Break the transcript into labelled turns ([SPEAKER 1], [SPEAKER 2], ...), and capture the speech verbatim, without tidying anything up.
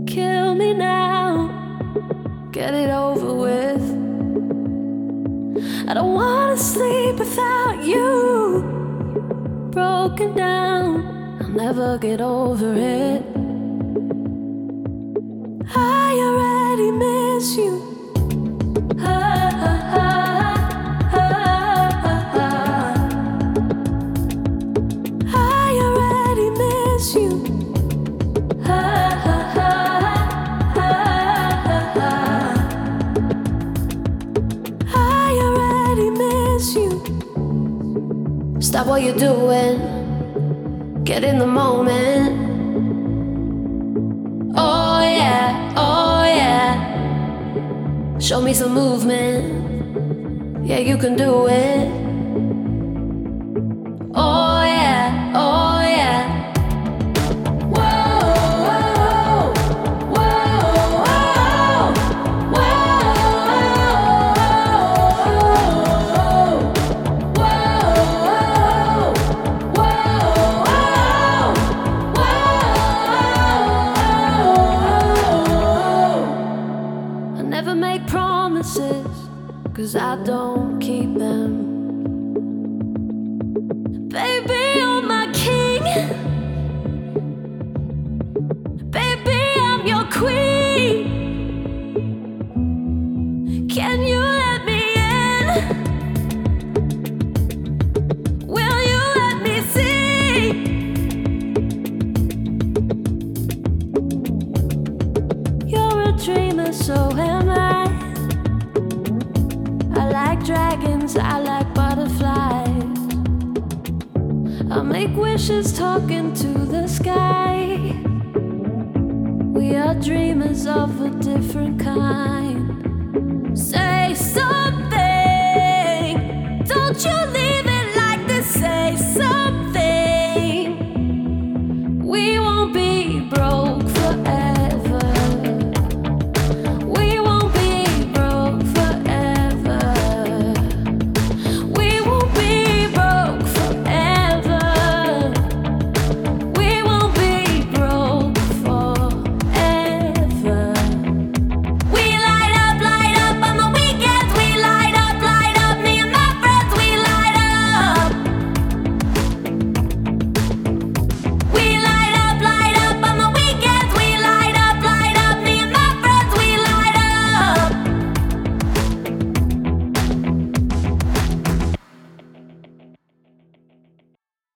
[SPEAKER 1] Kill me now, get it over with. I don't wanna sleep without you. Broken down, I'll never get over it. I already miss you. Ah, ah, ah, ah, ah, ah. I already miss you. Ah, ah, ah, ah, ah. I already miss you. Stop what you're doing, get in the moment. Oh yeah, oh yeah. Show me some movement. Yeah, you can do it. Oh yeah, oh yeah. Whoa, whoa, whoa, whoa, whoa, whoa, whoa. I never make promises, 'cause I don't keep them. Baby, you're my king. Baby, I'm your queen. Can you let me in? Will you let me see? You're a dreamer, so am I. I like dragons, I like butterflies. I make wishes talking to the sky. We are dreamers of a different kind. Say something, don't you leave it like this. Say something, we won't be broke.